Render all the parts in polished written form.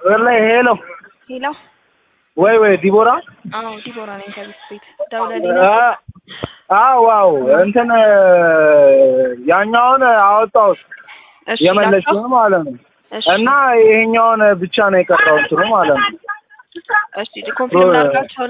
والله هيلو ወይ ዲቦራ ዲቦራ ነኝ ከቤት ቤት ደውለልኝ ዋው እንትን ያኛውን አወጣሁት የመለሽው ማለት ነው እና ይሄኛውን ብቻ ነው የቀረው እንትኑ ማለት ነው እሺ ኮንፊርም ላድርጋቸው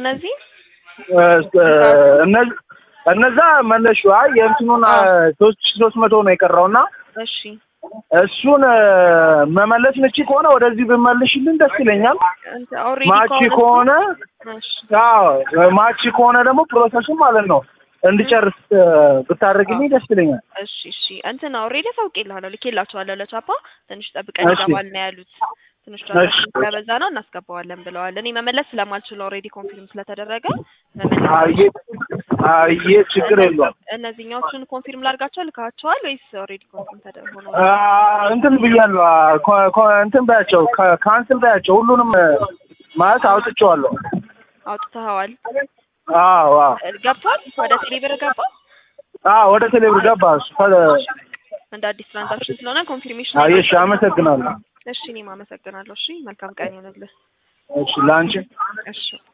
እነዛ መለሹ የእንትኑን 3300 ነው የቀረውና እሺ እሱን መመለስ ነች ከሆነ ወደዚህ ብመልሽልን ደስ ይለኛል ማቺ ከሆነ ማቺ ከሆነ ደግሞ ፕሮሰሱ ማለት ነው እንድጨርስ ብታረግልኝ ደስ ይለኛል እሺ እንትን ኦሬዲ ታውቂልሃለሁ ልኬላቸዋለሁ ለቻፓ ትንሽ ጠብቀኝ ይገባል ነው ያሉት ትንሽ ስለበዛ ነው እናስገባዋለን ብለዋል እኔ መመለስ ስለማልችል ኦሬዲ ኮንፊርም ስለተደረገ ችግር የለውም እነዚህኞቹን ኮንፊርም ላድርጋቸው ልካቸዋል ወይስ ኦሬዲ ኮንፊርም ተደርጎ እንትን ብያለሁ እንትን ባያቸው ካንስል ባያቸው ሁሉንም ማለት አውጥቼዋለሁ አውጥተዋል ገብቷል ወደ ቴሌብር ገባ ወደ ቴሌብር ገባ እንደ አዲስ ትራንዛክሽን ስለሆነ ኮንፊርሜሽን እሺ አመሰግናለሁ እሺ እኔም አመሰግናለሁ እሺ መልካም ቀን ይሁንልህ እሺ ላንቺ እሺ